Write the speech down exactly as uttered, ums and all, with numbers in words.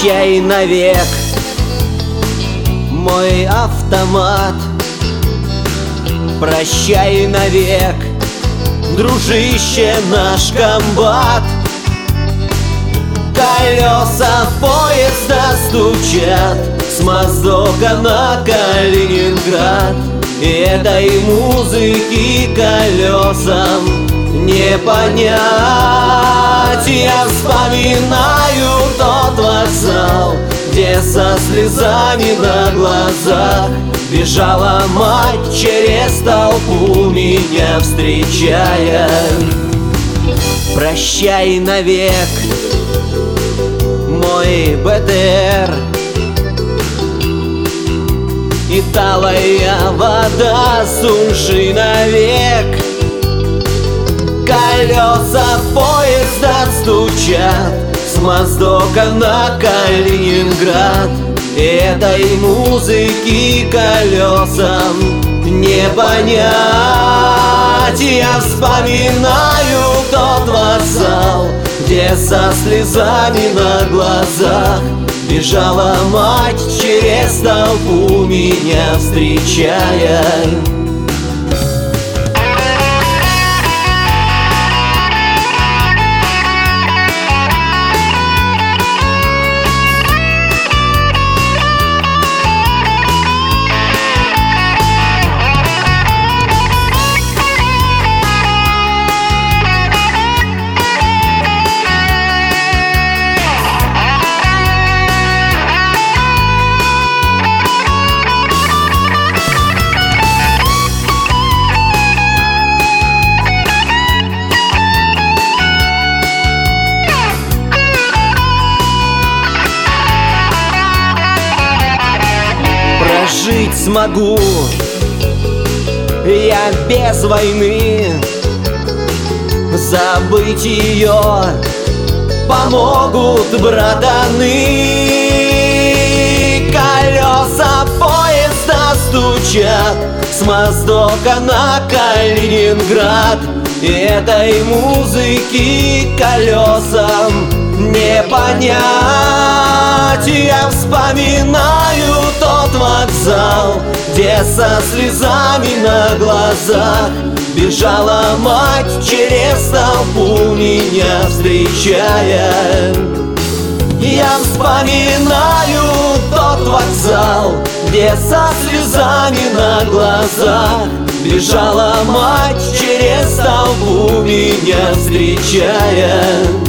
Прощай навек, мой автомат. Прощай навек, дружище, наш комбат. Колеса поезда стучат с Моздока на Калининград. И этой музыки колесам не понять. Я вспоминаю тот вокзал, где со слезами на глазах бежала мать через толпу, меня встречая. Прощай навек, мой БТР. И талая вода, суши навек. Колеса поезда стучат с Моздока на Калининград. И этой музыки колесам не понять. Я вспоминаю тот вокзал, где со слезами на глазах бежала мать через толпу, меня встречая. Жить смогу я без войны, забыть ее помогут братаны. Колеса поезда стучат с Моздока на Калининград. И этой музыки колесам не понять. Я вспоминаю тот вокзал, где со слезами на глазах бежала мать через толпу, меня встречая. Я вспоминаю тот вокзал, где со слезами на глазах бежала мать через толпу, меня встречая.